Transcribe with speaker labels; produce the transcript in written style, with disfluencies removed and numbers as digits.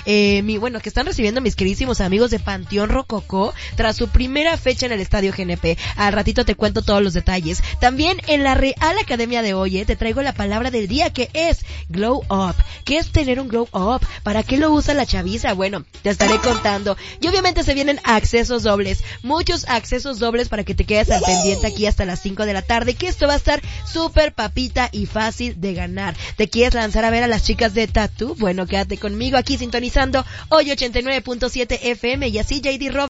Speaker 1: que están recibiendo mis queridísimos amigos de Panteón Rococó tras su primera fecha en el Estadio GNP. Al ratito te cuento todos los detalles. También en la Real Academia de Oye te traigo la palabra del día, que es glow up. ¿Qué es tener un glow up? ¿Para qué lo usa la chaviza? Bueno, te estaré contando. Y obviamente se vienen accesos dobles, muchos accesos dobles para que te quedes al pendiente aquí hasta las 5 de la tarde, que esto va a estar súper papita y fácil de ganar. ¿Te quieres lanzar a ver a las chicas de Tattoo? Bueno, quédate conmigo aquí sintonizando hoy 89.7 FM y así JD Rob